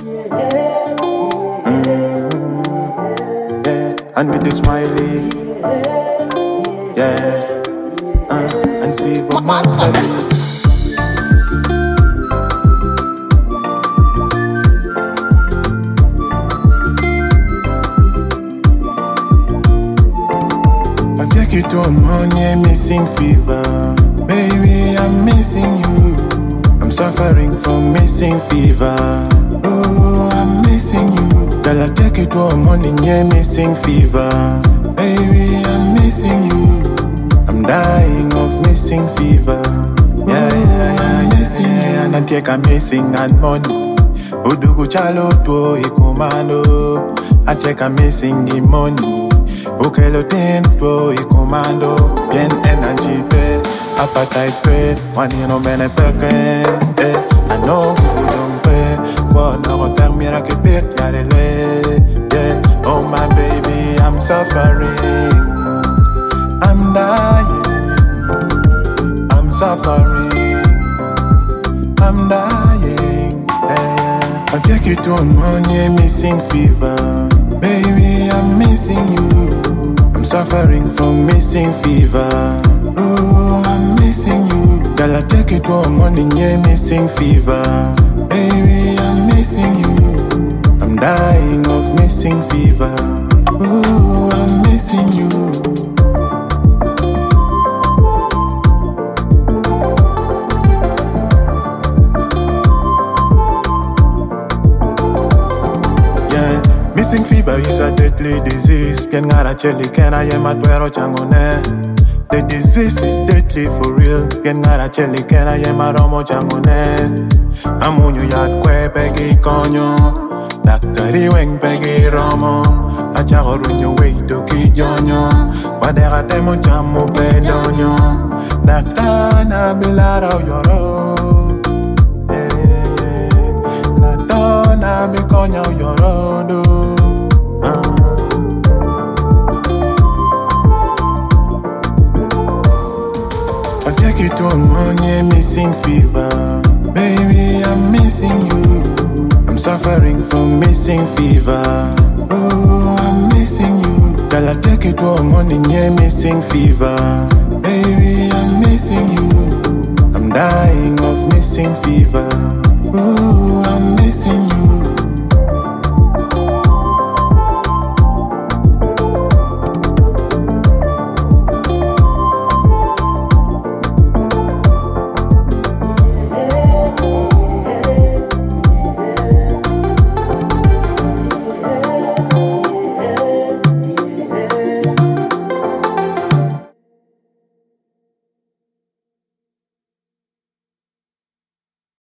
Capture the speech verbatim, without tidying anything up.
Yeah, and with the smiley. Yeah, uh, and see what masterpiece. I take you to a money missing fever. Baby, I'm missing you. I'm suffering from missing fever. Oh, I'm missing you. Girl, I take you to a money missing fever. Baby, I'm missing you. I'm dying of missing fever. Yeah, yeah, yeah, missing you. And I take a missing and money. Udugu chalo to ikumando. I take a missing the money. Ukelo tempo i commando. Bien energy pe, appetite pe. One you know bene peke. Eh, I know who don't pay. Kwa na go termina ke pe yarele. Yeah, oh my baby, I'm suffering. I'm dying. I'm suffering. I'm dying. Yeah, I take you to a money missing fever. Baby, I'm missing you. I'm suffering from missing fever. Oh, I'm missing you. Girl, I take you to a morning, yeah, missing fever. Baby, I'm missing you. I'm dying of missing fever. Oh, I'm missing you. Missing fever is a deadly disease. Bien ngara cheli kena yema tuero changone. The disease is deadly for real. Bien ngara cheli kena yema romo changone. Amunyo yat kwe pegi konyo. Daktari weng pegi romo. Achago runyo weito ki jonyo. Wadera temo chamu pedonyo. Daktana bilara yoro. Yeah, yeah, yeah. Latona bikonya yoro do. I take you to a money missing fever. Baby, I'm missing you. I'm suffering from missing fever. Oh, I'm missing you. Girl, I take you to a money missing fever. Baby, I'm missing you. I'm dying of missing fever. Oh, I'm missing you.